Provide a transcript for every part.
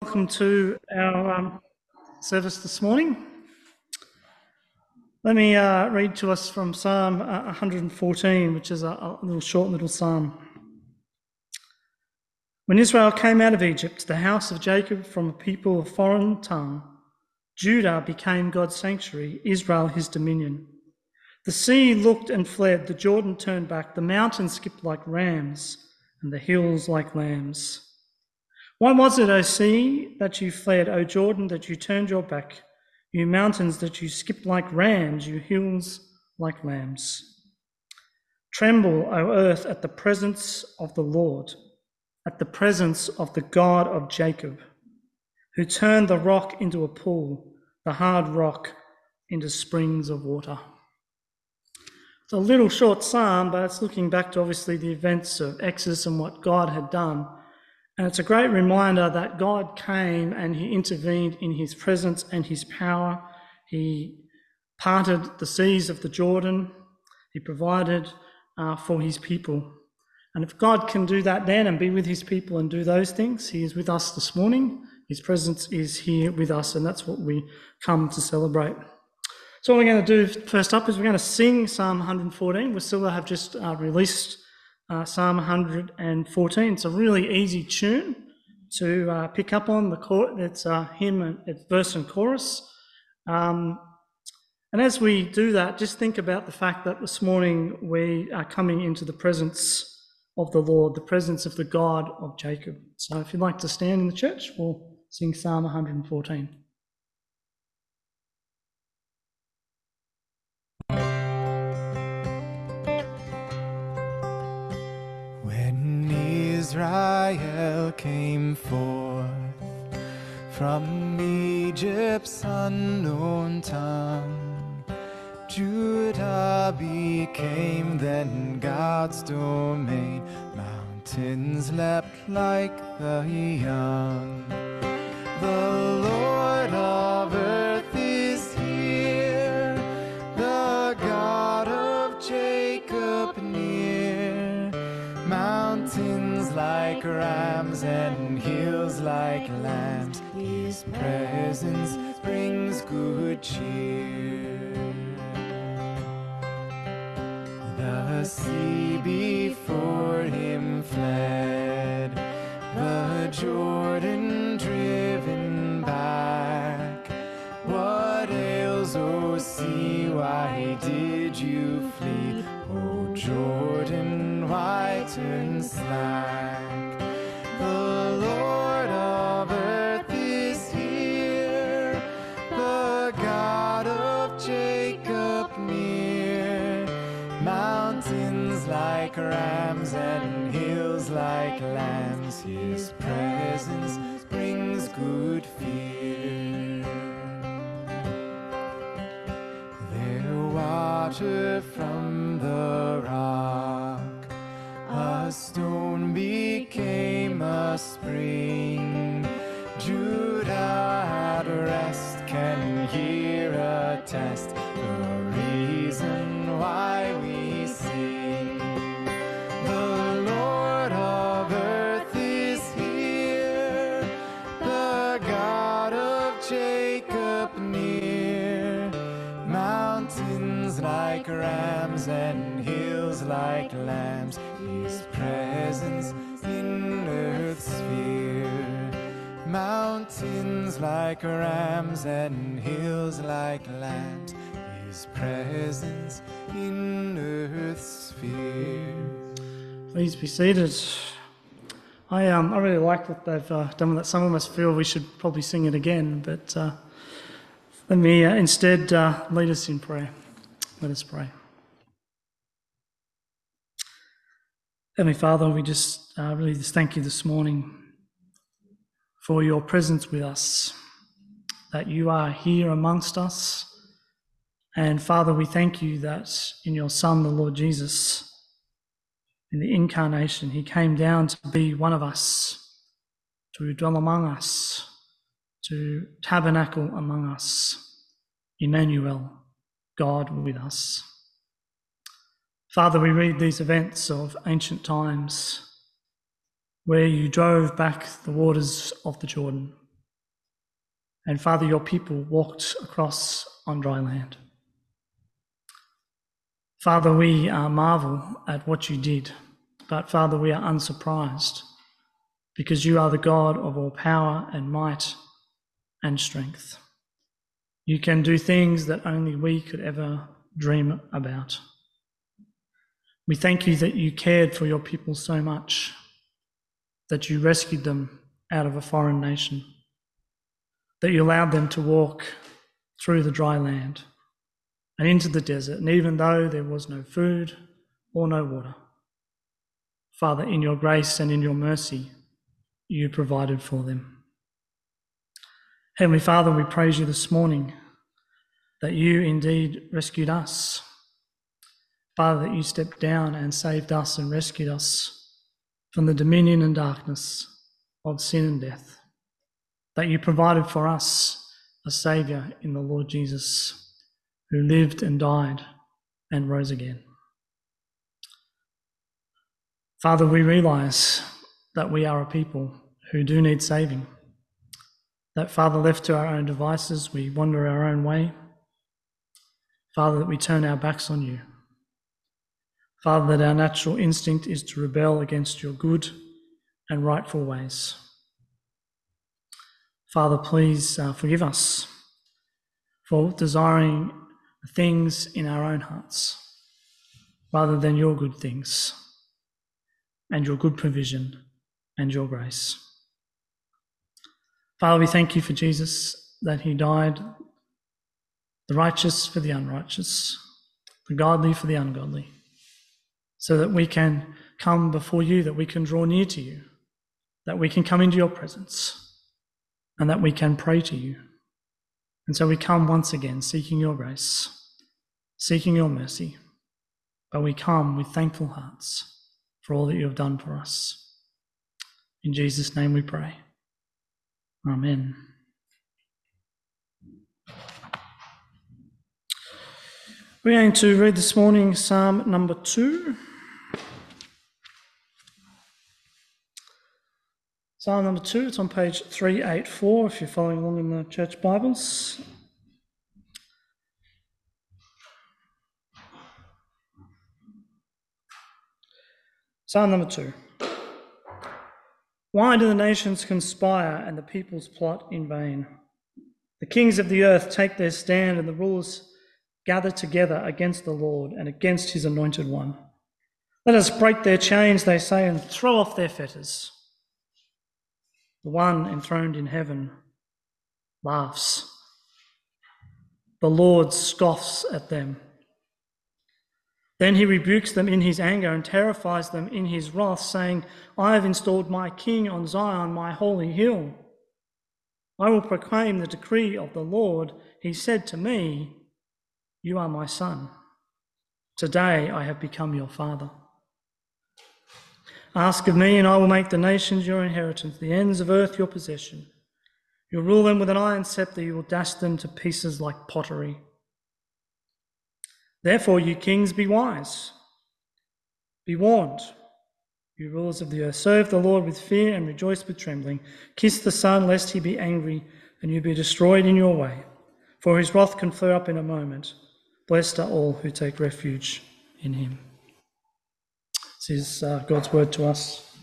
Welcome to our service this morning. Let me read to us from Psalm 114, which is a short little psalm. When Israel came out of Egypt, the house of Jacob from a people of foreign tongue, Judah became God's sanctuary, Israel his dominion. The sea looked and fled, the Jordan turned back, the mountains skipped like rams, and the hills like lambs. Why was it, O sea, that you fled, O Jordan, that you turned your back, you mountains, that you skipped like rams, you hills like lambs? Tremble, O earth, at the presence of the Lord, at the presence of the God of Jacob, who turned the rock into a pool, the hard rock into springs of water. It's a little short psalm, but it's looking back to obviously the events of Exodus and what God had done. And it's a great reminder that God came and he intervened in his presence and his power. He parted the seas of the Jordan. He provided for his people. And if God can do that then and be with his people and do those things, he is with us this morning. His presence is here with us, and that's what we come to celebrate. So what we're going to do first up is we're going to sing Psalm 114. We still have just released Psalm 114. It's a really easy tune to pick up on. It's hymn, and it's verse and chorus. And as we do that, just think about the fact that this morning we are coming into the presence of the Lord, the presence of the God of Jacob. So if you'd like to stand in the church, we'll sing Psalm 114. Israel came forth from Egypt's unknown tongue. Judah became then God's domain. Mountains leapt like the young. The Lord of earth is here, the God of Jacob near. Mountains like rams and hills like lambs, his presence brings good cheer. The sea before him fled, the Jordan driven back. What ails, O sea, why did you flee? O Jordan, why turn slack? The Lord of earth is here, the God of Jacob near. Mountains like rams and hills like lambs, his presence brings good fear. There water from the rock, a stone became a spring. Judah at rest can hear a test, the reason why we sing. The Lord of earth is here, the God of Jacob near. Mountains like rams and hills like lambs, his presence in earth's sphere. Mountains like rams and hills like lambs, his presence in earth's sphere. Please be seated. I really like what they've done with that. Some of us feel we should probably sing it again, but let me instead lead us in prayer. Let us pray. Heavenly Father, we just really thank you this morning for your presence with us, that you are here amongst us. And Father, we thank you that in your Son, the Lord Jesus, in the incarnation, he came down to be one of us, to dwell among us, to tabernacle among us. Emmanuel, God with us. Father, we read these events of ancient times where you drove back the waters of the Jordan, And Father, your people walked across on dry land. Father, we marvel at what you did, but Father, we are unsurprised because you are the God of all power and might and strength. You can do things that only we could ever dream about. We thank you that you cared for your people so much, that you rescued them out of a foreign nation, that you allowed them to walk through the dry land and into the desert, and even though there was no food or no water, Father, in your grace and in your mercy, you provided for them. Heavenly Father, we praise you this morning that you indeed rescued us. Father, that you stepped down and saved us and rescued us from the dominion and darkness of sin and death. That you provided for us a Saviour in the Lord Jesus, who lived and died and rose again. Father, we realise that we are a people who do need saving. That, Father, left to our own devices, we wander our own way. Father, that we turn our backs on you. Father, that our natural instinct is to rebel against your good and rightful ways. Father, please forgive us for desiring things in our own hearts rather than your good things and your good provision and your grace. Father, we thank you for Jesus, that he died, the righteous for the unrighteous, the godly for the ungodly, so that we can come before you, that we can draw near to you, that we can come into your presence, and that we can pray to you. And so we come once again seeking your grace, seeking your mercy, but we come with thankful hearts for all that you have done for us. In Jesus' name we pray. Amen. We're going to read this morning Psalm number 2. Psalm number 2, it's on page 384 if you're following along in the church Bibles. Psalm number 2. Why do the nations conspire and the peoples plot in vain? The kings of the earth take their stand and the rulers gather together against the Lord and against his anointed one. Let us break their chains, they say, and throw off their fetters. The one enthroned in heaven laughs. The Lord scoffs at them. Then he rebukes them in his anger and terrifies them in his wrath, saying, I have installed my king on Zion, my holy hill. I will proclaim the decree of the Lord. He said to me, you are my son. Today I have become your father. Ask of me, and I will make the nations your inheritance, the ends of earth your possession. You'll rule them with an iron scepter, you will dash them to pieces like pottery. Therefore, you kings, be wise. Be warned, you rulers of the earth. Serve the Lord with fear and rejoice with trembling. Kiss the Son, lest he be angry and you be destroyed in your way. For his wrath can flare up in a moment. Blessed are all who take refuge in him. This is God's word to us.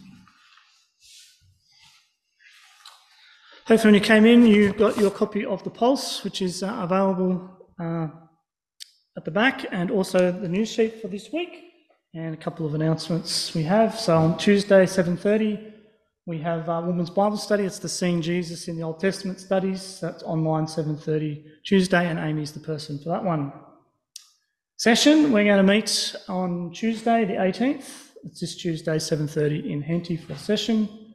Hopefully when you came in, you got your copy of The Pulse, which is available at the back, and also the news sheet for this week, and a couple of announcements we have. So on Tuesday, 7:30, we have Women's Bible Study. It's the Seeing Jesus in the Old Testament studies. That's online, 7:30 Tuesday, and Amy's the person for that one. Session, we're going to meet on Tuesday, the 18th. It's this Tuesday, 7:30 in Henty for a session.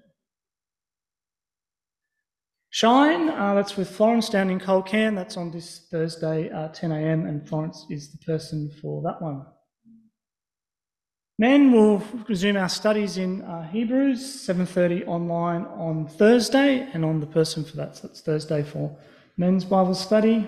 Shine, that's with Florence down in Colcan. That's on this Thursday, 10 a.m, and Florence is the person for that one. Men will resume our studies in Hebrews, 7:30 online on Thursday, and on the person for that. So that's Thursday for men's Bible study.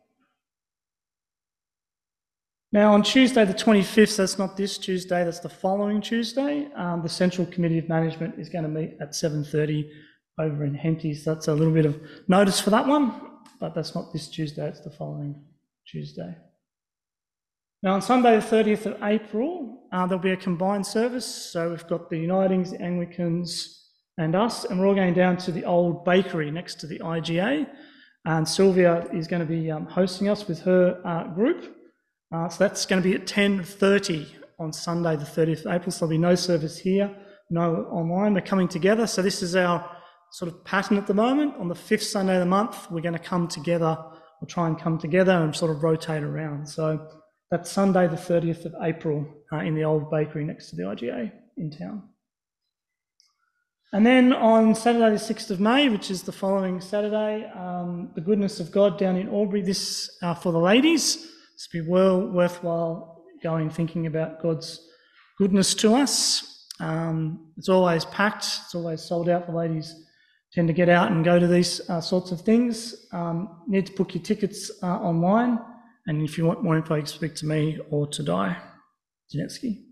Now on Tuesday the 25th, so that's not this Tuesday, that's the following Tuesday, the Central Committee of Management is going to meet at 7:30 over in Henty, so that's a little bit of notice for that one. but that's not this Tuesday, it's the following Tuesday. Now on Sunday the 30th of April, there'll be a combined service. So we've got the Unitings, the Anglicans and us, and we're all going down to the old bakery next to the IGA. And Sylvia is going to be hosting us with her group. So that's going to be at 10:30 on Sunday the 30th of April. So there'll be no service here, no online. We're coming together. So this is our sort of pattern at the moment. On the 5th Sunday of the month, we're going to come together. We'll try and come together and sort of rotate around. So that's Sunday the 30th of April in the old bakery next to the IGA in town. And then on Saturday the 6th of May, which is the following Saturday, the Goodness of God down in Albury, this for the ladies. It's be well worthwhile going thinking about God's goodness to us. It's always packed, it's always sold out. The ladies tend to get out and go to these sorts of things. You need to book your tickets online, and if you want more info, you can speak to me or to Di Janetsky.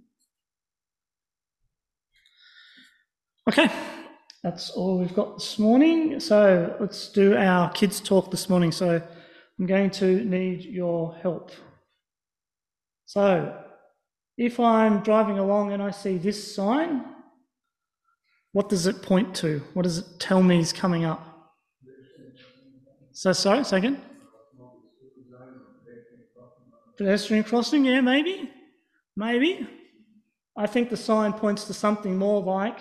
Okay, that's all we've got this morning. So let's do our kids' talk this morning. So I'm going to need your help. So if I'm driving along and I see this sign, what does it point to? What does it tell me is coming up? So sorry, say again? Pedestrian crossing, yeah, maybe. Maybe. I think the sign points to something more like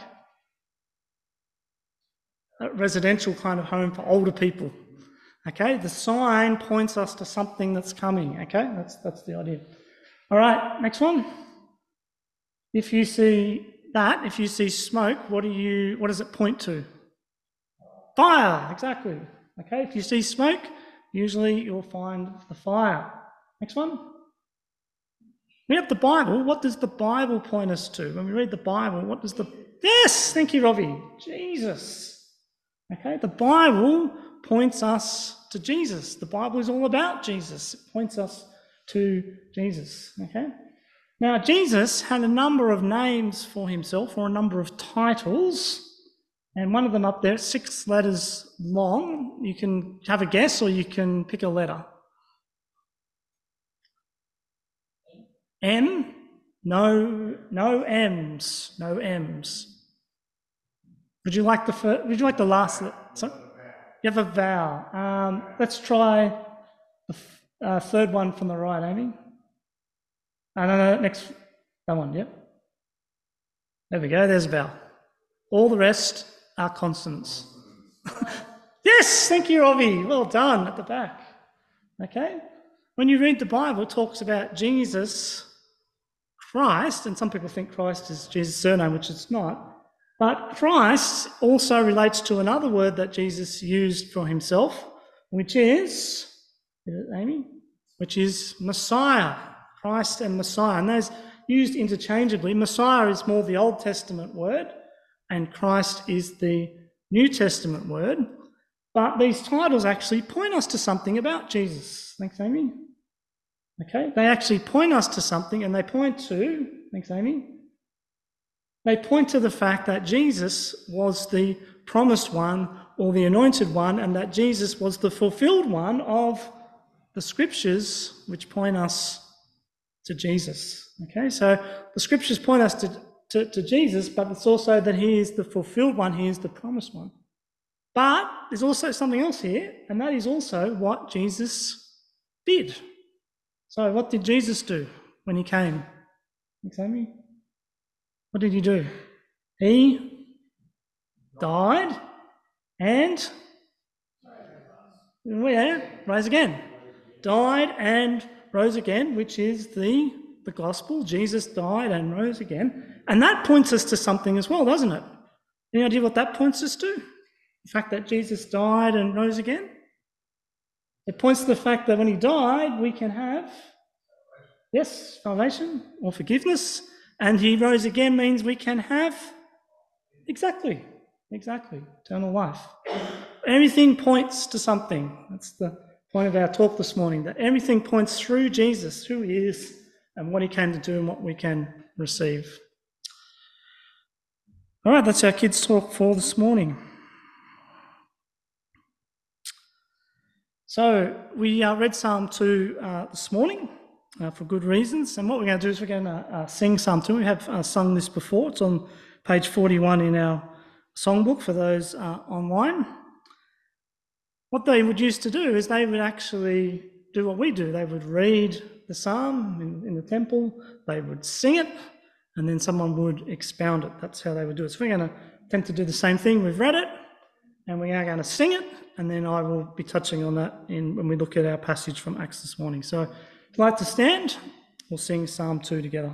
a residential kind of home for older people. Okay, the sign points us to something that's coming. Okay, that's the idea. All right, next one. If you see that, if you see smoke, what does it point to? Fire, exactly. Okay, if you see smoke, usually you'll find the fire. Next one. We have the Bible. What does the Bible point us to? When we read the Bible, what does the... Yes, thank you, Robbie. Jesus. Okay, the Bible points us to Jesus. The Bible is all about Jesus. It points us to Jesus. Okay. Now, Jesus had a number of names for himself, or a number of titles, and one of them up there, 6 letters long. You can have a guess, or you can pick a letter. M? No M's. No M's. Would you like the last? Sorry? You have a vowel. Let's try the third one from the right, Amy. No, next, that one, yep. There we go, there's a vowel. All the rest are consonants. Yes, thank you, Robbie. Well done, at the back. Okay? When you read the Bible, it talks about Jesus Christ, and some people think Christ is Jesus' surname, which it's not. But Christ also relates to another word that Jesus used for himself, which is, Amy? Which is Messiah. Christ and Messiah. And those used interchangeably. Messiah is more the Old Testament word, and Christ is the New Testament word. But these titles actually point us to something about Jesus. Thanks, Amy. Okay, they actually point us to something, and they point to, thanks, Amy. They point to the fact that Jesus was the promised one, or the anointed one, and that Jesus was the fulfilled one of the scriptures, which point us to Jesus. Okay, so the scriptures point us to Jesus, but it's also that he is the fulfilled one, he is the promised one. But there's also something else here, and that is also what Jesus did. So what did Jesus do when he came? Thanks, Amy. What did he do? He died and rose again. Died and rose again, which is the gospel. Jesus died and rose again. And that points us to something as well, doesn't it? Any idea what that points us to? The fact that Jesus died and rose again? It points to the fact that when he died, we can have, yes, salvation or forgiveness. And he rose again means we can have, exactly, eternal life. Everything points to something. That's the point of our talk this morning, that everything points through Jesus, who he is, and what he came to do and what we can receive. All right, that's our kids' talk for this morning. So we read Psalm 2 this morning for good reasons, and what we're going to do is we're going to sing Psalm 2. We have sung this before. It's on page 41 in our songbook for those online. What they would used to do is they would actually do what we do. They would read the psalm in the temple, they would sing it, and then someone would expound it. That's how they would do it. So we're going to attempt to do the same thing. We've read it, and we are going to sing it, and then I will be touching on that when we look at our passage from Acts this morning. So if you'd like to stand, we'll sing Psalm 2 together.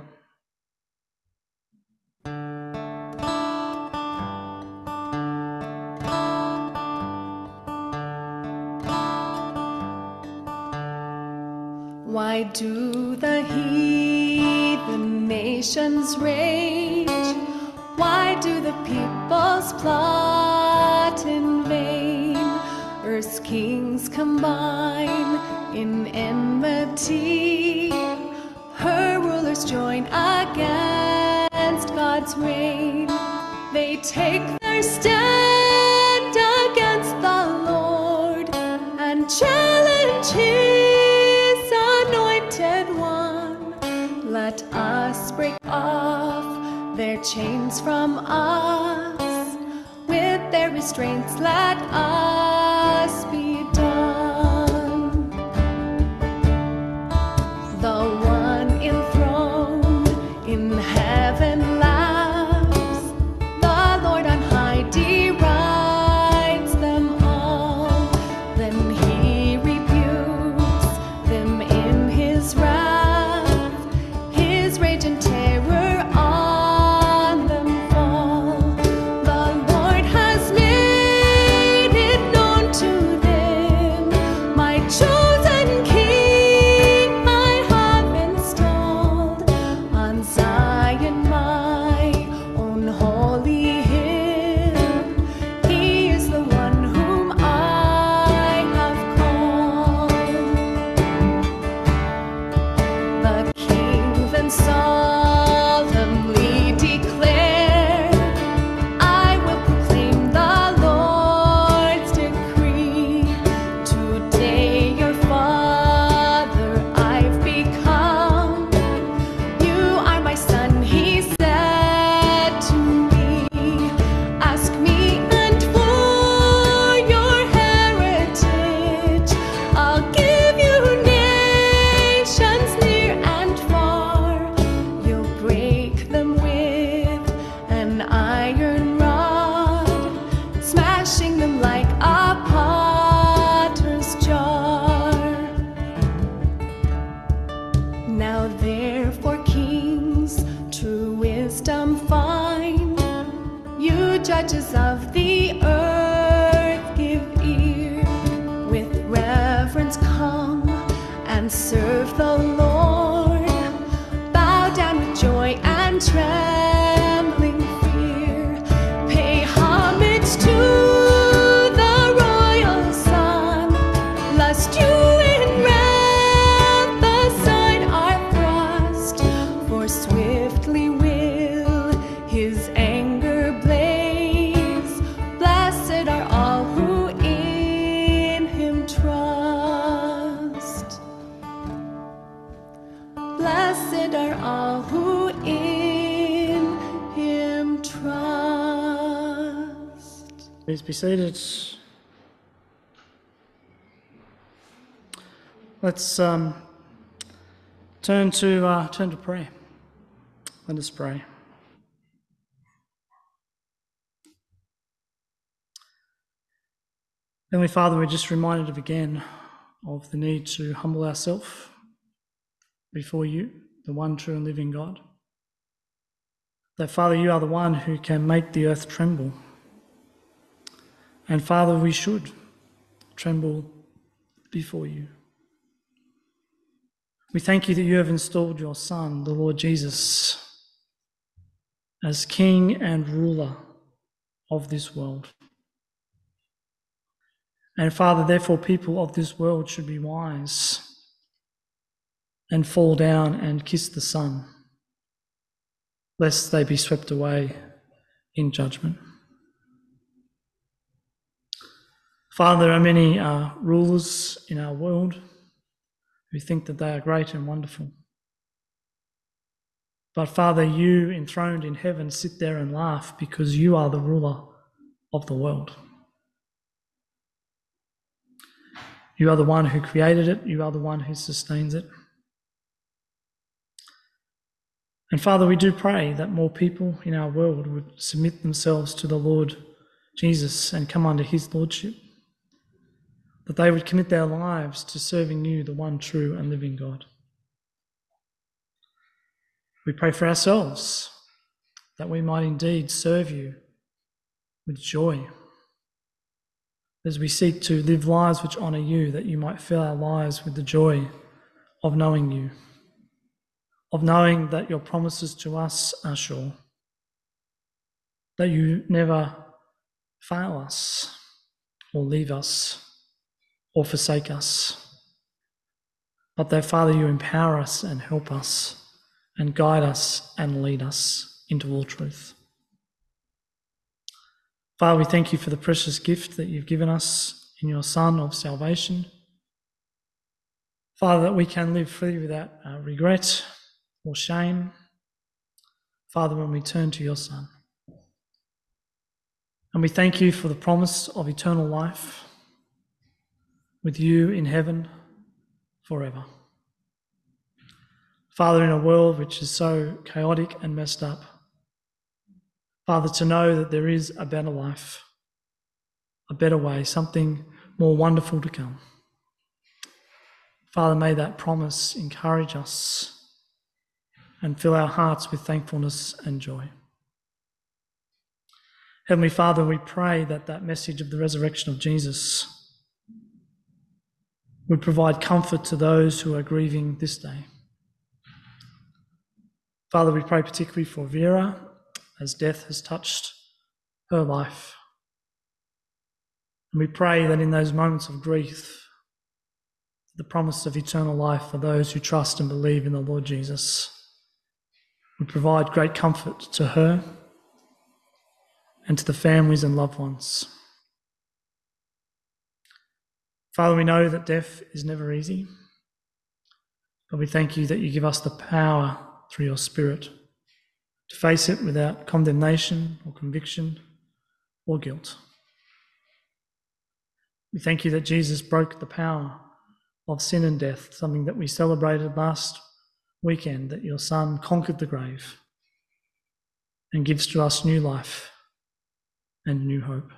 Why do the heathen nations rage? Why do the peoples plot in vain? Earth's kings combine in enmity. Her rulers join against God's reign. They take their stand against the Lord and challenge His anointed one. Let us break off their chains from us. With their restraints, let us be done. The one enthroned in heaven laughs. The Lord on high derides them all. Then He rebukes them in His wrath. His rage and terror on them fall. The Lord has made it known to them. My chosen King I have installed on Zion, my own holy hill. He is the one whom I have called. The King then solemnly declared, I will proclaim the Lord's decree. Today your father I've become. You are my son, He said to me. Ask me and for your heritage, I'll give you nations near and far. You'll break them with an iron rod, smashing them like a potter's jar. Now therefore, kings, true wisdom find. You judges of the earth, give ear. With reverence come and serve the Lord. Bow down with joy and trembling fear. Pay homage to the royal Son, lest you in wrath aside are thrust. For swiftly will His anger blaze. Blessed are all who in Him trust. Blessed are all who in Him trust. Please be seated. Let's turn to prayer. Let us pray. Heavenly Father, we're just reminded again of the need to humble ourselves before you, the one true and living God. That, Father, you are the one who can make the earth tremble. And Father, we should tremble before you. We thank you that you have installed your Son, the Lord Jesus, as King and ruler of this world. And Father, therefore, people of this world should be wise and fall down and kiss the Son, lest they be swept away in judgment. Father, there are many rulers in our world who think that they are great and wonderful. But Father, you enthroned in heaven sit there and laugh because you are the ruler of the world. You are the one who created it. You are the one who sustains it. And Father, we do pray that more people in our world would submit themselves to the Lord Jesus and come under his lordship, that they would commit their lives to serving you, the one true and living God. We pray for ourselves, that we might indeed serve you with joy, as we seek to live lives which honour you, that you might fill our lives with the joy of knowing you, of knowing that your promises to us are sure, that you never fail us or leave us or forsake us, but that, Father, you empower us and help us and guide us and lead us into all truth. Father, we thank you for the precious gift that you've given us in your Son of salvation. Father, that we can live free without regret or shame. Father, when we turn to your Son. And we thank you for the promise of eternal life with you in heaven forever. Father, in a world which is so chaotic and messed up, Father, to know that there is a better life, a better way, something more wonderful to come. Father, may that promise encourage us and fill our hearts with thankfulness and joy. Heavenly Father, we pray that that message of the resurrection of Jesus would provide comfort to those who are grieving this day. Father, we pray particularly for Vera, as death has touched her life. And we pray that in those moments of grief, the promise of eternal life for those who trust and believe in the Lord Jesus would provide great comfort to her and to the families and loved ones. Father, we know that death is never easy, but we thank you that you give us the power through your Spirit to face it without condemnation or conviction or guilt. We thank you that Jesus broke the power of sin and death, something that we celebrated last weekend, that your Son conquered the grave and gives to us new life and new hope.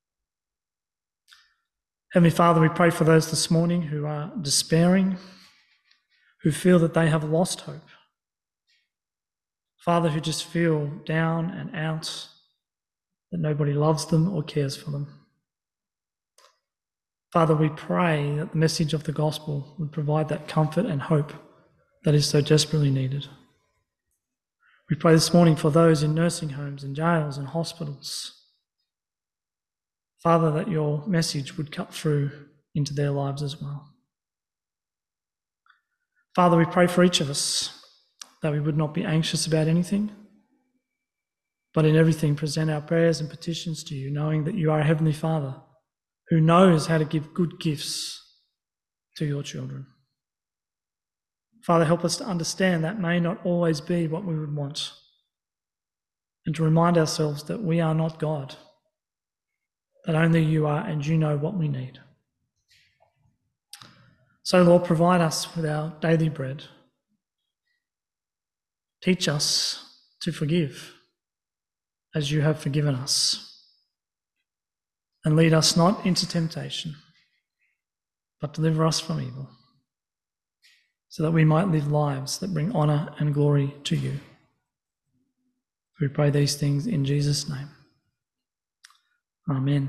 Heavenly Father, we pray for those this morning who are despairing, who feel that they have lost hope. Father, who just feel down and out, that nobody loves them or cares for them. Father, we pray that the message of the gospel would provide that comfort and hope that is so desperately needed. We pray this morning for those in nursing homes and jails and hospitals. Father, that your message would cut through into their lives as well. Father, we pray for each of us that we would not be anxious about anything, but in everything present our prayers and petitions to you, knowing that you are a Heavenly Father who knows how to give good gifts to your children. Father, help us to understand that may not always be what we would want, and to remind ourselves that we are not God, that only you are, and you know what we need. So, Lord, provide us with our daily bread. Teach us to forgive as you have forgiven us. And lead us not into temptation, but deliver us from evil, so that we might live lives that bring honour and glory to you. We pray these things in Jesus' name. Amen.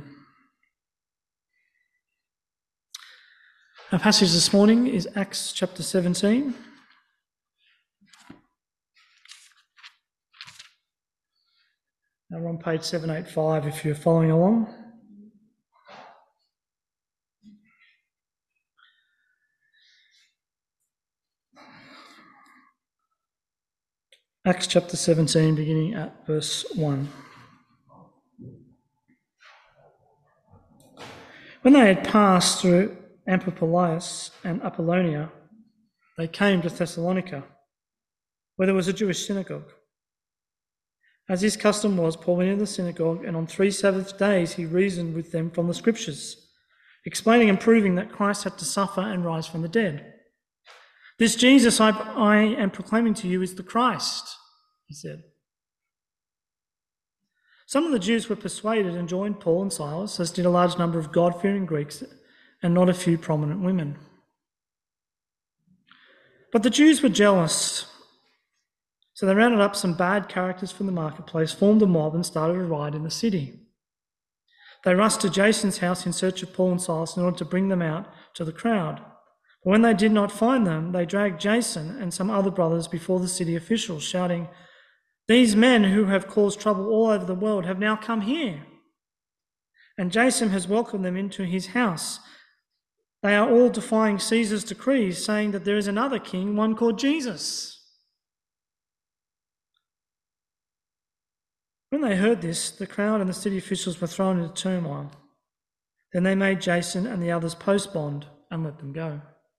Our passage this morning is Acts chapter 17. Now we're on page 785 if you're following along. Acts chapter 17, beginning at verse 1. When they had passed through Amphipolis and Apollonia, they came to Thessalonica, where there was a Jewish synagogue. As his custom was, Paul went into the synagogue, and on 3 Sabbath days he reasoned with them from the Scriptures, explaining and proving that Christ had to suffer and rise from the dead. This Jesus I am proclaiming to you is the Christ, he said. Some of the Jews were persuaded and joined Paul and Silas, as did a large number of God-fearing Greeks and not a few prominent women. But the Jews were jealous, so they rounded up some bad characters from the marketplace, formed a mob and started a riot in the city. They rushed to Jason's house in search of Paul and Silas in order to bring them out to the crowd. But when they did not find them, they dragged Jason and some other brothers before the city officials, shouting, "These men who have caused trouble all over the world have now come here. And Jason has welcomed them into his house. They are all defying Caesar's decrees, saying that there is another king, one called Jesus." When they heard this, the crowd and the city officials were thrown into turmoil. Then they made Jason and the others post bond and let them go.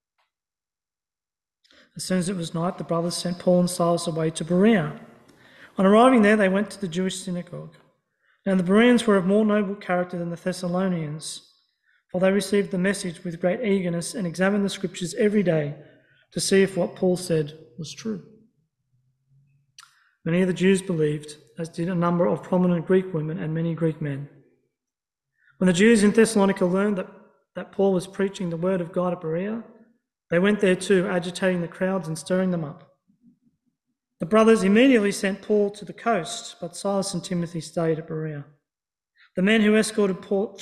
As soon as it was night, the brothers sent Paul and Silas away to Berea. On arriving there, they went to the Jewish synagogue. Now the Bereans were of more noble character than the Thessalonians, for they received the message with great eagerness and examined the Scriptures every day to see if what Paul said was true. Many of the Jews believed, as did a number of prominent Greek women and many Greek men. When the Jews in Thessalonica learned that Paul was preaching the word of God at Berea, they went there too, agitating the crowds and stirring them up. The brothers immediately sent Paul to the coast, but Silas and Timothy stayed at Berea. The men who escorted Paul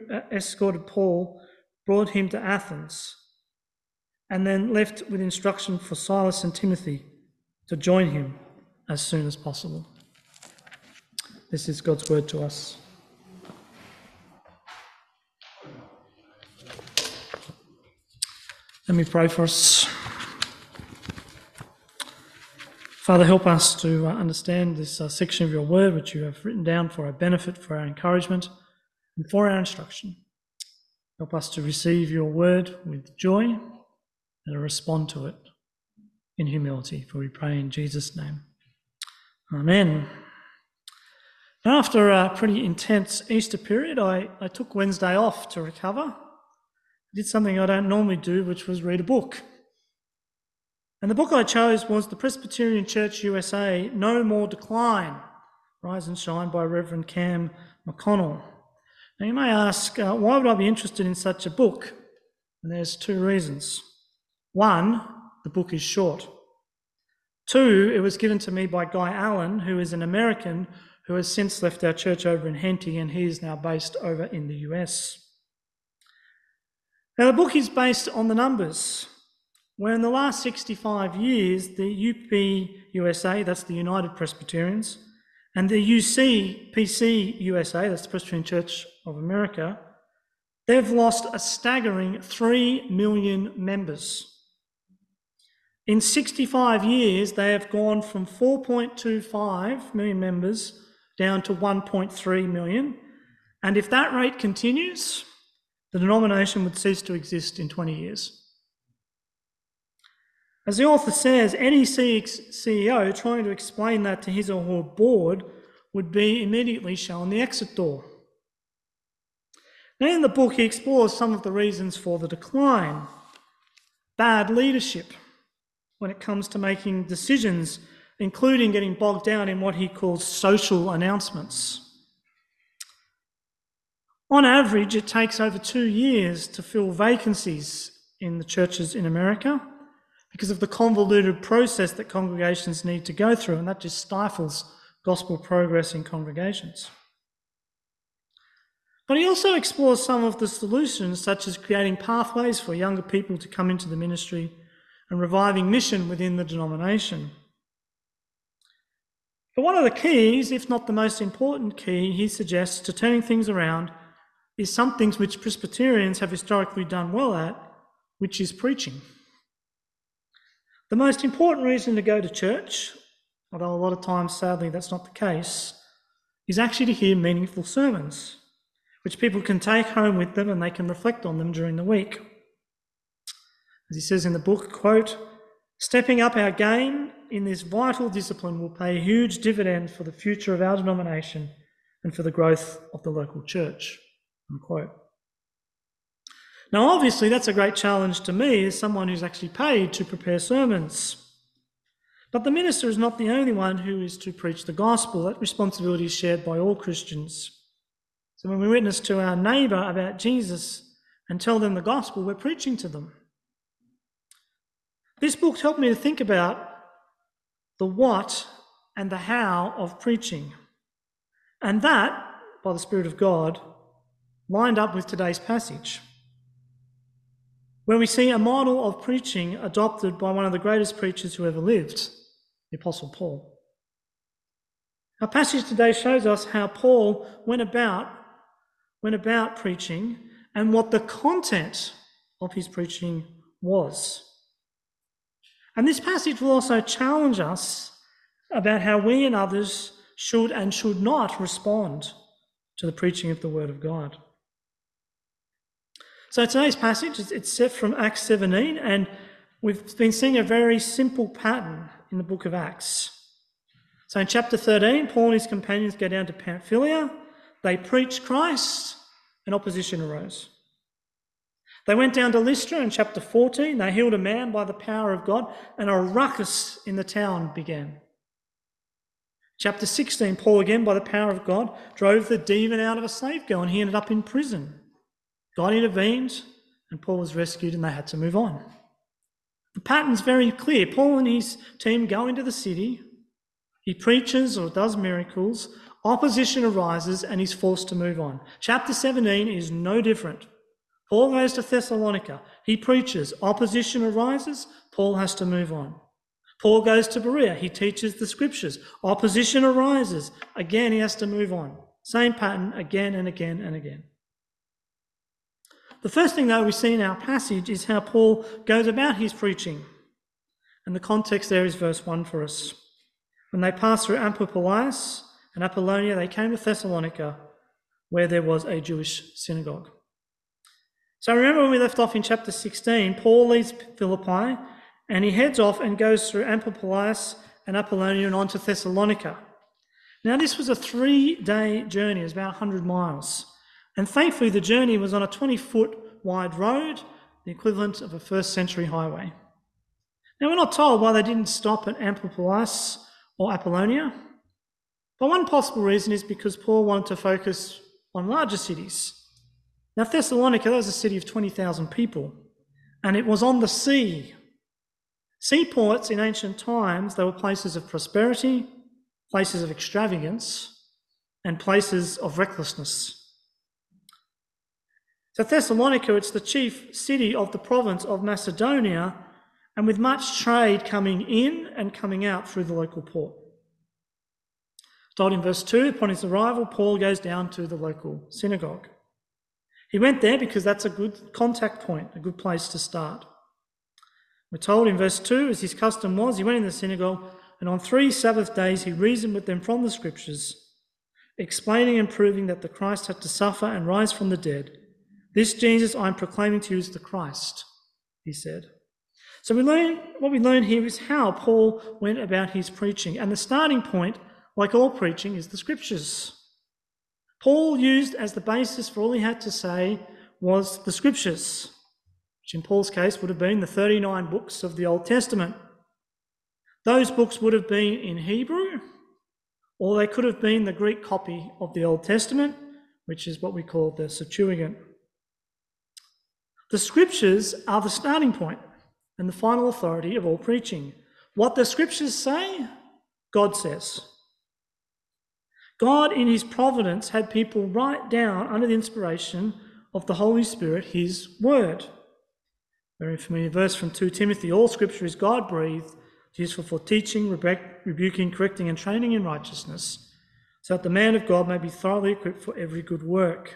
brought him to Athens and then left with instruction for Silas and Timothy to join him as soon as possible. This is God's word to us. Let me pray for us. Father, help us to understand this section of your word, which you have written down for our benefit, for our encouragement, and for our instruction. Help us to receive your word with joy and to respond to it in humility, for we pray in Jesus' name. Amen. After a pretty intense Easter period, I took Wednesday off to recover. I did something I don't normally do, which was read a book. And the book I chose was The Presbyterian Church USA, No More Decline, Rise and Shine by Reverend Cam McConnell. Now you may ask, why would I be interested in such a book? And there's two reasons. One, the book is short. Two, it was given to me by Guy Allen, who is an American who has since left our church over in Henty, and he is now based over in the US. Now, the book is based on the numbers, where in the last 65 years, the UPUSA, that's the United Presbyterians, and the UCPC USA, that's the Presbyterian Church of America, they've lost a staggering 3 million members. In 65 years, they have gone from 4.25 million members down to 1.3 million. And if that rate continues, the denomination would cease to exist in 20 years. As the author says, any CEO trying to explain that to his or her board would be immediately shown the exit door. Now in the book, he explores some of the reasons for the decline. Bad leadership when it comes to making decisions, including getting bogged down in what he calls social announcements. On average, it takes over 2 years to fill vacancies in the churches in America because of the convoluted process that congregations need to go through, and that just stifles gospel progress in congregations. But he also explores some of the solutions, such as creating pathways for younger people to come into the ministry and reviving mission within the denomination. But one of the keys, if not the most important key, he suggests to turning things around is some things which Presbyterians have historically done well at, which is preaching. The most important reason to go to church, although a lot of times, sadly, that's not the case, is actually to hear meaningful sermons, which people can take home with them and they can reflect on them during the week. As he says in the book, quote, "Stepping up our game in this vital discipline will pay a huge dividend for the future of our denomination and for the growth of the local church," unquote. Now, obviously, that's a great challenge to me as someone who's actually paid to prepare sermons. But the minister is not the only one who is to preach the gospel. That responsibility is shared by all Christians. So when we witness to our neighbour about Jesus and tell them the gospel, we're preaching to them. This book helped me to think about the what and the how of preaching. And that, by the Spirit of God, lined up with today's passage, where we see a model of preaching adopted by one of the greatest preachers who ever lived, the Apostle Paul. Our passage today shows us how Paul went about preaching and what the content of his preaching was. And this passage will also challenge us about how we and others should and should not respond to the preaching of the Word of God. So today's passage, it's set from Acts 17, and we've been seeing a very simple pattern in the book of Acts. So in chapter 13, Paul and his companions go down to Pamphylia. They preached Christ, and opposition arose. They went down to Lystra in chapter 14. They healed a man by the power of God, and a ruckus in the town began. Chapter 16, Paul again, by the power of God, drove the demon out of a slave girl, and he ended up in prison. God intervened, and Paul was rescued, and they had to move on. The pattern's very clear. Paul and his team go into the city. He preaches or does miracles. Opposition arises, and he's forced to move on. Chapter 17 is no different. Paul goes to Thessalonica. He preaches. Opposition arises. Paul has to move on. Paul goes to Berea. He teaches the scriptures. Opposition arises. Again, he has to move on. Same pattern again and again and again. The first thing, though, we see in our passage is how Paul goes about his preaching. And the context there is verse 1 for us. When they passed through Amphipolis and Apollonia, they came to Thessalonica, where there was a Jewish synagogue. So remember when we left off in chapter 16, Paul leaves Philippi and he heads off and goes through Amphipolis and Apollonia and on to Thessalonica. Now this was a 3-day journey, it was about 100 miles. And thankfully the journey was on a 20-foot wide road, the equivalent of a first century highway. Now we're not told why they didn't stop at Amphipolis or Apollonia, but one possible reason is because Paul wanted to focus on larger cities. Now Thessalonica, that was a city of 20,000 people, and it was on the sea. Seaports in ancient times, they were places of prosperity, places of extravagance, and places of recklessness. So Thessalonica, it's the chief city of the province of Macedonia, and with much trade coming in and coming out through the local port. Told in verse 2, upon his arrival, Paul goes down to the local synagogue. He went there because that's a good contact point, a good place to start. We're told in verse 2, as his custom was, he went in the synagogue, and on 3 Sabbath days he reasoned with them from the scriptures, explaining and proving that the Christ had to suffer and rise from the dead. This Jesus I am proclaiming to you is the Christ, he said. So what we learn here is how Paul went about his preaching. And the starting point, like all preaching, is the scriptures. Paul used as the basis for all he had to say was the scriptures, which in Paul's case would have been the 39 books of the Old Testament. Those books would have been in Hebrew, or they could have been the Greek copy of the Old Testament, which is what we call the Septuagint. The scriptures are the starting point and the final authority of all preaching. What the scriptures say, God says. God, in his providence, had people write down under the inspiration of the Holy Spirit his word. Very familiar verse from 2 Timothy, all scripture is God-breathed, useful for teaching, rebuking, correcting and training in righteousness, so that the man of God may be thoroughly equipped for every good work.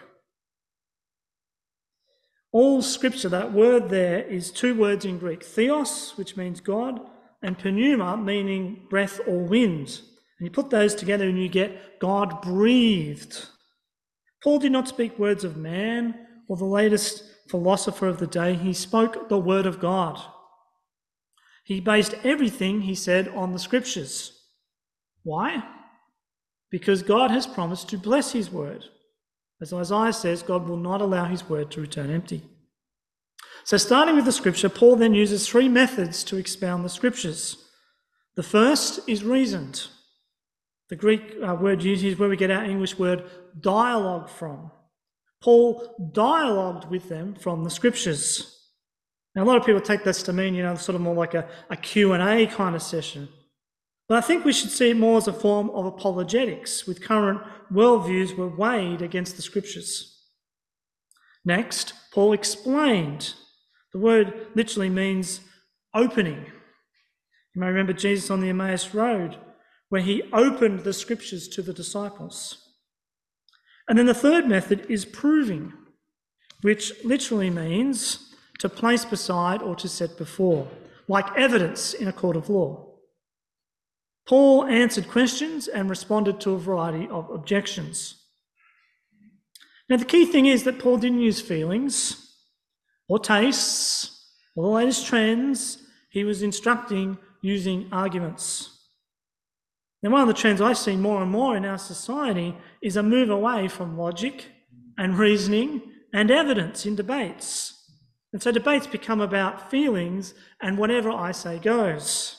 All scripture, that word there is 2 words in Greek, theos, which means God, and pneuma, meaning breath or wind. And you put those together and you get God breathed. Paul did not speak words of man or the latest philosopher of the day. He spoke the word of God. He based everything he said on the scriptures. Why? Because God has promised to bless his word. As Isaiah says, God will not allow his word to return empty. So starting with the scripture, Paul then uses three methods to expound the scriptures. The first is reasoned. The Greek word used is where we get our English word dialogue from. Paul dialogued with them from the scriptures. Now, a lot of people take this to mean, sort of more like a Q&A kind of session. But I think we should see it more as a form of apologetics, with current worldviews were weighed against the scriptures. Next, Paul explained. The word literally means opening. You may remember Jesus on the Emmaus Road, where he opened the scriptures to the disciples. And then the third method is proving, which literally means to place beside or to set before, like evidence in a court of law. Paul answered questions and responded to a variety of objections. Now, the key thing is that Paul didn't use feelings or tastes or the latest trends. He was instructing using arguments. Now, one of the trends I see more and more in our society is a move away from logic and reasoning and evidence in debates. And so debates become about feelings and whatever I say goes.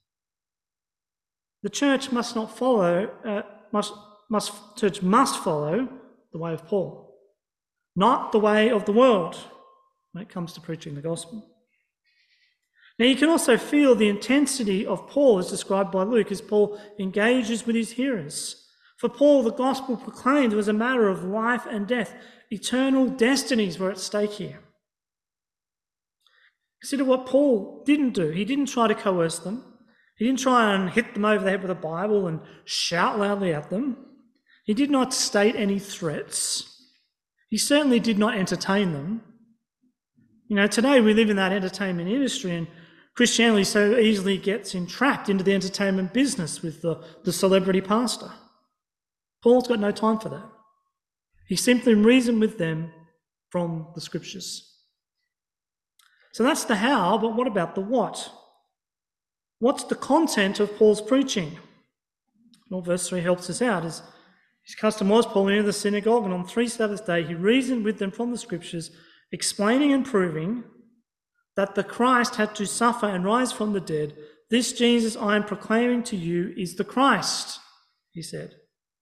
The church must follow the way of Paul, not the way of the world when it comes to preaching the gospel. Now, you can also feel the intensity of Paul as described by Luke as Paul engages with his hearers. For Paul, the gospel proclaimed was a matter of life and death. Eternal destinies were at stake here. Consider what Paul didn't do. He didn't try to coerce them. He didn't try and hit them over the head with a Bible and shout loudly at them. He did not state any threats. He certainly did not entertain them. Today we live in that entertainment industry, and Christianity so easily gets entrapped into the entertainment business with the celebrity pastor. Paul's got no time for that. He simply reasoned with them from the scriptures. So that's the how, but what about the what? What's the content of Paul's preaching? Well, verse 3 helps us out. As his custom was, Paul entered the synagogue, and on 3 Sabbath day he reasoned with them from the scriptures, explaining and proving that the Christ had to suffer and rise from the dead. This Jesus I am proclaiming to you is the Christ, he said.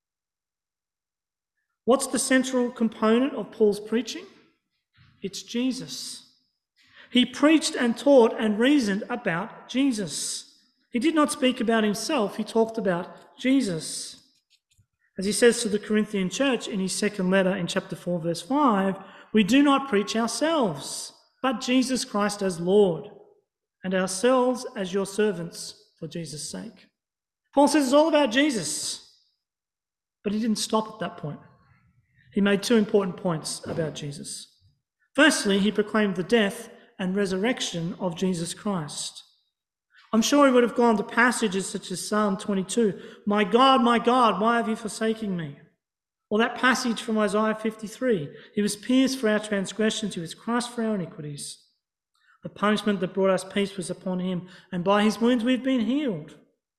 What's the central component of Paul's preaching? It's Jesus. He preached and taught and reasoned about Jesus. He did not speak about himself, he talked about Jesus. As he says to the Corinthian church in his second letter in chapter 4, verse 5, we do not preach ourselves, but Jesus Christ as Lord, and ourselves as your servants for Jesus' sake. Paul says it's all about Jesus, but he didn't stop at that point. He made two important points about Jesus. Firstly, he proclaimed the death and resurrection of Jesus Christ. I'm sure he would have gone to passages such as Psalm 22, my God, why have you forsaken me? Or that passage from Isaiah 53, he was pierced for our transgressions, he was crushed for our iniquities. The punishment that brought us peace was upon him, and by his wounds we've been healed.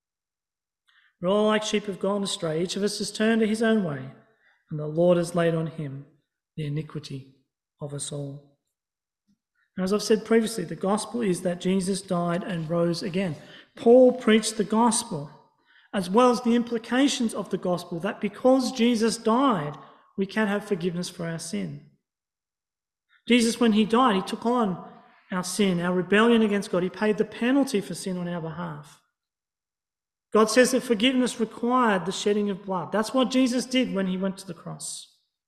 We're all like sheep have gone astray, each of us has turned to his own way, and the Lord has laid on him the iniquity of us all. And as I've said previously, the gospel is that Jesus died and rose again. Paul preached the gospel, as well as the implications of the gospel, that because Jesus died, we can have forgiveness for our sin. Jesus, when he died, he took on our sin, our rebellion against God. He paid the penalty for sin on our behalf. God says that forgiveness required the shedding of blood. That's what Jesus did when he went to the cross.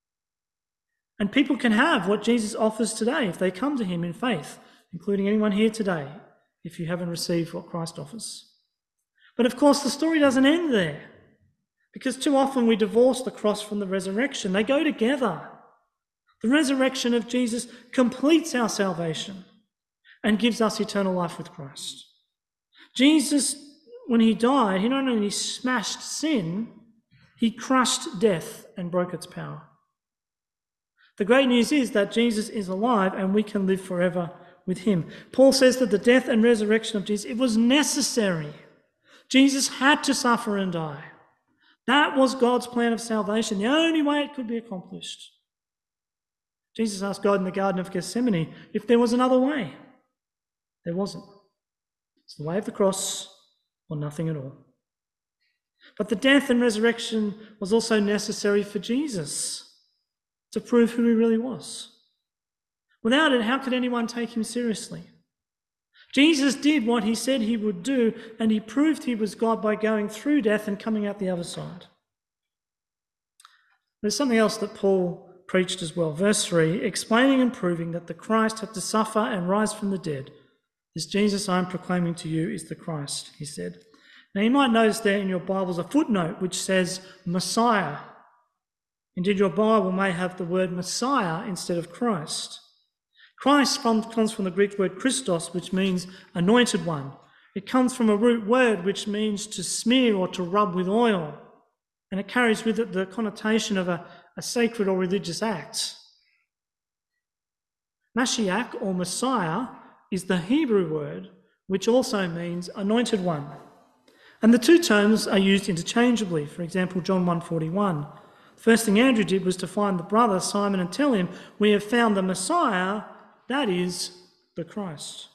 And people can have what Jesus offers today if they come to him in faith, including anyone here today, if you haven't received what Christ offers. But of course, the story doesn't end there, because too often we divorce the cross from the resurrection. They go together. The resurrection of Jesus completes our salvation and gives us eternal life with Christ. Jesus, when he died, he not only smashed sin, he crushed death and broke its power. The great news is that Jesus is alive and we can live forever with him. Paul says that the death and resurrection of Jesus, it was necessary. Jesus had to suffer and die. That was God's plan of salvation, the only way it could be accomplished. Jesus asked God in the Garden of Gethsemane if there was another way. There wasn't. It's the way of the cross or nothing at all. But the death and resurrection was also necessary for Jesus to prove who he really was. Without it, how could anyone take him seriously? Jesus did what he said he would do, and he proved he was God by going through death and coming out the other side. There's something else that Paul preached as well. Verse 3, explaining and proving that the Christ had to suffer and rise from the dead. This Jesus I am proclaiming to you is the Christ, he said. Now you might notice there in your Bibles a footnote which says Messiah. Indeed, your Bible may have the word Messiah instead of Christ. Christ comes from the Greek word Christos, which means anointed one. It comes from a root word which means to smear or to rub with oil. And it carries with it the connotation of a sacred or religious act. Mashiach or Messiah is the Hebrew word which also means anointed one. And the two terms are used interchangeably. For example, John 1:41. The first thing Andrew did was to find the brother Simon and tell him, we have found the Messiah, that is the Christ.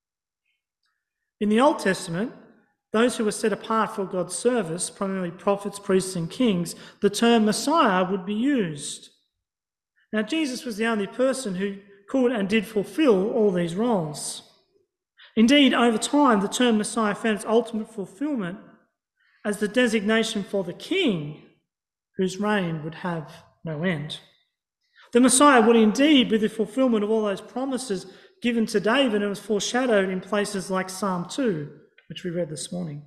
In the Old Testament, those who were set apart for God's service, primarily prophets, priests and kings, the term Messiah would be used. Now, Jesus was the only person who could and did fulfill all these roles. Indeed, over time, the term Messiah found its ultimate fulfillment as the designation for the king whose reign would have no end. The Messiah would indeed be the fulfillment of all those promises given to David and was foreshadowed in places like Psalm 2, which we read this morning.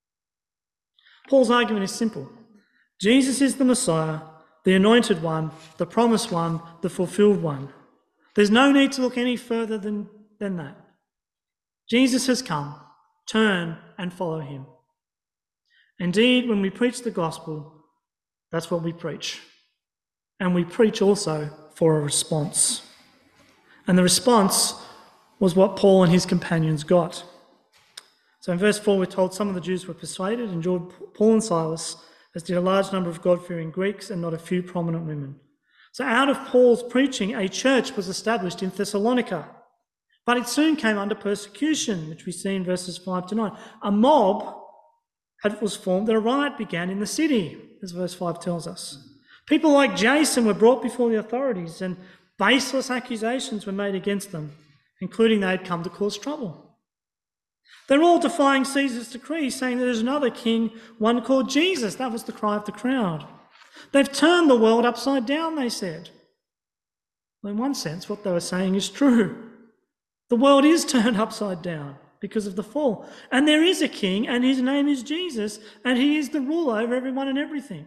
Paul's argument is simple. Jesus is the Messiah, the anointed one, the promised one, the fulfilled one. There's no need to look any further than that. Jesus has come. Turn and follow him. Indeed, when we preach the gospel, that's what we preach. And we preach also for a response. And the response was what Paul and his companions got. So in verse 4, we're told some of the Jews were persuaded and joined Paul and Silas, as did a large number of God-fearing Greeks and not a few prominent women. So out of Paul's preaching, a church was established in Thessalonica. But it soon came under persecution, which we see in verses 5 to 9. A mob was formed and a riot began in the city, as verse 5 tells us. People like Jason were brought before the authorities and baseless accusations were made against them, including they had come to cause trouble. They're all defying Caesar's decree, saying there's another king, one called Jesus. That was the cry of the crowd. They've turned the world upside down, they said. Well, in one sense, what they were saying is true. The world is turned upside down because of the fall. And there is a king, and his name is Jesus, and he is the ruler over everyone and everything.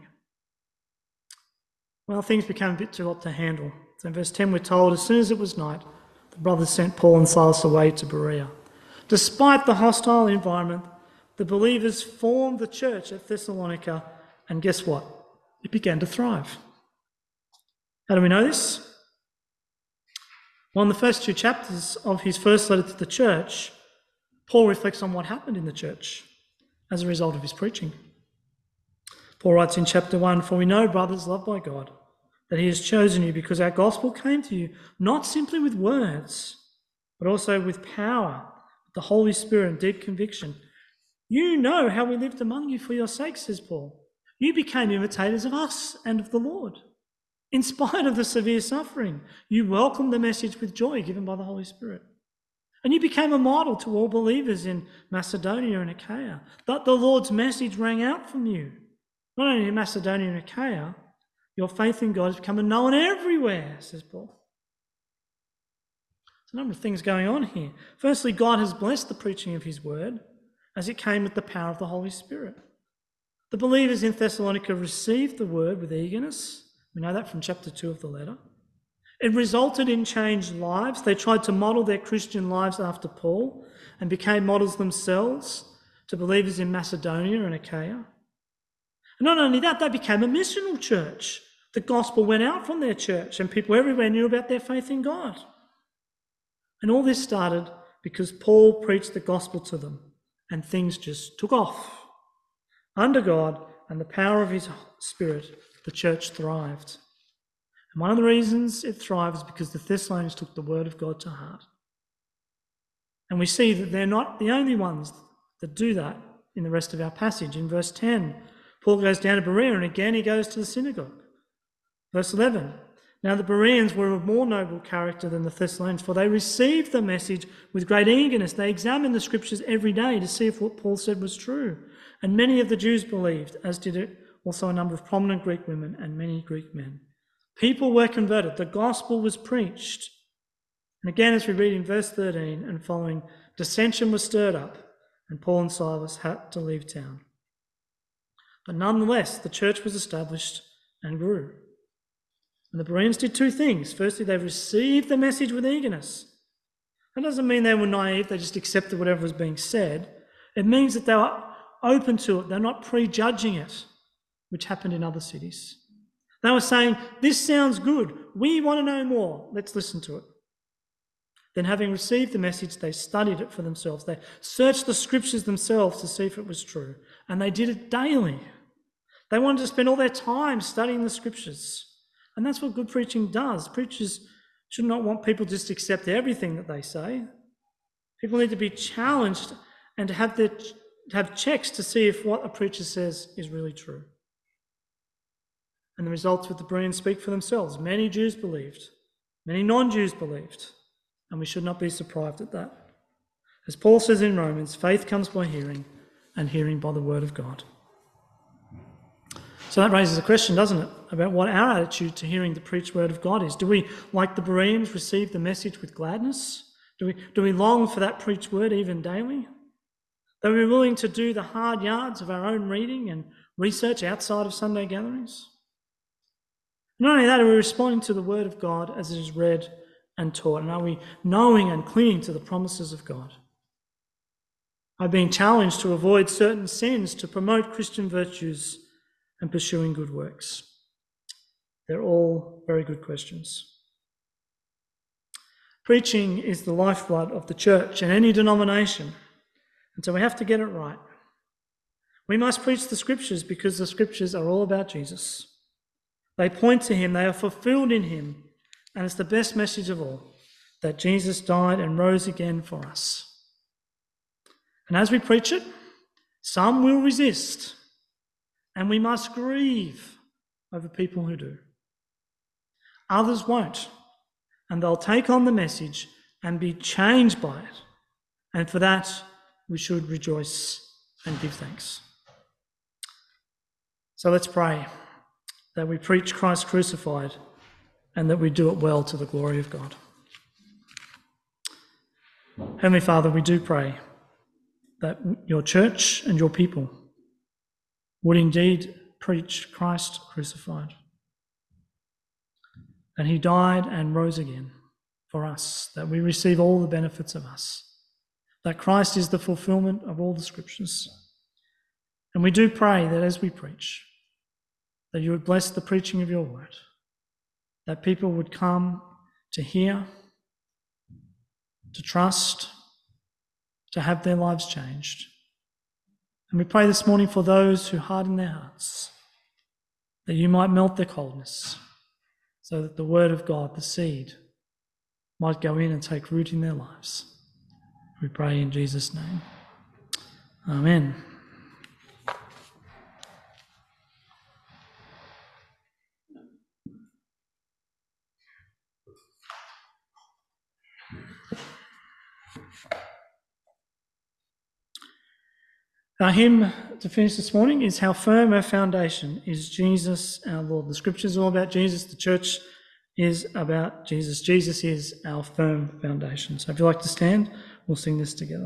Well, things became a bit too hot to handle. So in verse 10 we're told, as soon as it was night, the brothers sent Paul and Silas away to Berea. Despite the hostile environment, the believers formed the church at Thessalonica, and guess what? It began to thrive. How do we know this? Well, in the first two chapters of his first letter to the church, Paul reflects on what happened in the church as a result of his preaching. Paul writes in chapter 1, "For we know, brothers loved by God, that he has chosen you because our gospel came to you not simply with words, but also with power, with the Holy Spirit and deep conviction. You know how we lived among you for your sake," says Paul. "You became imitators of us and of the Lord. In spite of the severe suffering, you welcomed the message with joy given by the Holy Spirit. And you became a model to all believers in Macedonia and Achaia. That the Lord's message rang out from you. Not only in Macedonia and Achaia, your faith in God has become known everywhere," says Paul. There's a number of things going on here. Firstly, God has blessed the preaching of his word as it came with the power of the Holy Spirit. The believers in Thessalonica received the word with eagerness. We know that from chapter 2 of the letter. It resulted in changed lives. They tried to model their Christian lives after Paul and became models themselves to believers in Macedonia and Achaia. And not only that, they became a missional church The gospel went out from their church and people everywhere knew about their faith in God. And all this started because Paul preached the gospel to them and things just took off. Under God and the power of his Spirit, the church thrived. And one of the reasons it thrives is because the Thessalonians took the word of God to heart. And we see that they're not the only ones that do that in the rest of our passage. In verse 10, Paul goes down to Berea and again he goes to the synagogue. Verse 11, now the Bereans were of more noble character than the Thessalonians, for they received the message with great eagerness. They examined the scriptures every day to see if what Paul said was true. And many of the Jews believed, as did also a number of prominent Greek women and many Greek men. People were converted. The gospel was preached. And again, as we read in verse 13 and following, dissension was stirred up and Paul and Silas had to leave town. But nonetheless, the church was established and grew. And the Bereans did two things. Firstly, they received the message with eagerness. That doesn't mean they were naive, they just accepted whatever was being said. It means that they were open to it, they're not prejudging it, which happened in other cities. They were saying, this sounds good, we want to know more, let's listen to it. Then having received the message, they studied it for themselves. They searched the scriptures themselves to see if it was true. And they did it daily. They wanted to spend all their time studying the scriptures. And that's what good preaching does. Preachers should not want people just to accept everything that they say. People need to be challenged and to have checks to see if what a preacher says is really true. And the results with the Bereans speak for themselves. Many Jews believed. Many non-Jews believed. And we should not be surprised at that. As Paul says in Romans, faith comes by hearing, and hearing by the word of God. So that raises a question, doesn't it, about what our attitude to hearing the preached word of God is. Do we, like the Bereans, receive the message with gladness? Do we long for that preached word even daily? Are we willing to do the hard yards of our own reading and research outside of Sunday gatherings? Not only that, are we responding to the word of God as it is read and taught? And are we knowing and clinging to the promises of God? Are being challenged to avoid certain sins, to promote Christian virtues and pursuing good works? They're all very good questions. Preaching is the lifeblood of the church and any denomination, and so we have to get it right. We must preach the scriptures because the scriptures are all about Jesus. They point to him, they are fulfilled in him, and it's the best message of all, that Jesus died and rose again for us. And as we preach it, some will resist, and we must grieve over people who do. Others won't, and they'll take on the message and be changed by it. And for that, we should rejoice and give thanks. So let's pray that we preach Christ crucified and that we do it well to the glory of God. Heavenly Father, we do pray that your church and your people would indeed preach Christ crucified. And he died and rose again for us, that we receive all the benefits of us, that Christ is the fulfillment of all the scriptures. And we do pray that as we preach, that you would bless the preaching of your word, that people would come to hear, to trust, to have their lives changed. And we pray this morning for those who harden their hearts, that you might melt their coldness, so that the word of God, the seed, might go in and take root in their lives. We pray in Jesus' name. Amen. Our hymn to finish this morning is How Firm Our Foundation is Jesus our Lord. The scripture is all about Jesus. The church is about Jesus. Jesus is our firm foundation. So if you'd like to stand, we'll sing this together.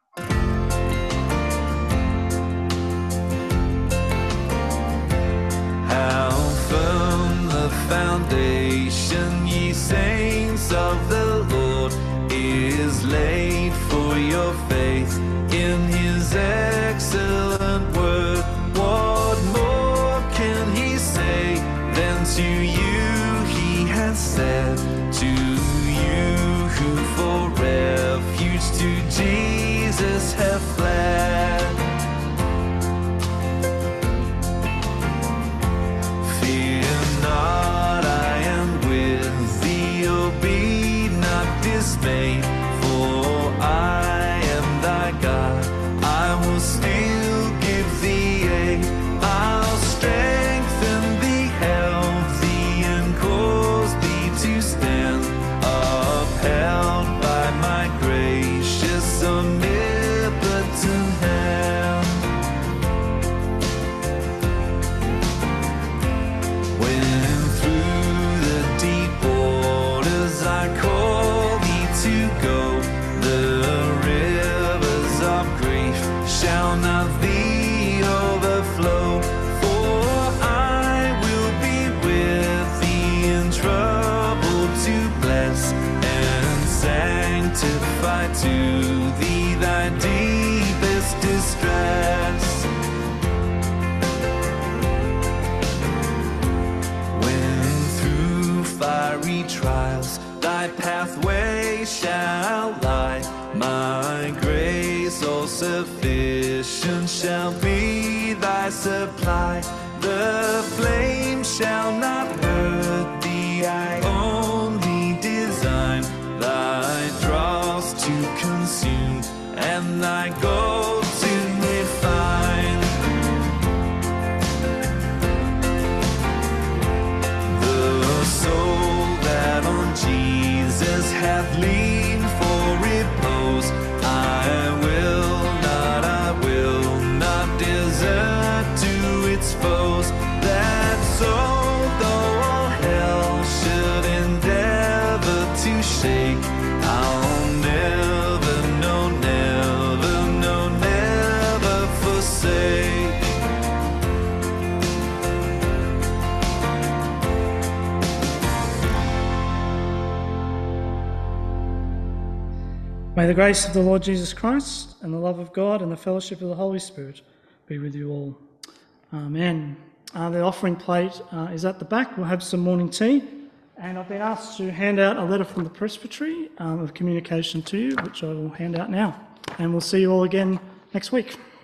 How firm the foundation, ye saints of the Lord, is laid for your faith in his excellent word. What more can he say than to have fled. Fear not, I am with thee, oh be not dismayed, for I am thy God. I will still give thee aid. I'll strengthen thee, help thee, and cause thee to stand, upheld by my gracious omnipotent hand. When through the deep waters I call thee to go, the rivers of grief shall not thee overflow. For I will be with thee in trouble to bless and sanctify to thee thy deepest distress. When through fiery trials thy pathway shall lie, my grace all sufficient shall be thy supply. The flame shall not hurt thee, I only design thy dross to consume and thy gold to refine. The soul that on Jesus hath leaned for repose, I will not desert to its foes. That soul, though all hell should endeavor to shake, I'll never, no, never forsake. May the grace of the Lord Jesus Christ and the love of God and the fellowship of the Holy Spirit be with you all. Amen. The offering plate is at the back. We'll have some morning tea. And I've been asked to hand out a letter from the presbytery of communication to you, which I will hand out now. And we'll see you all again next week.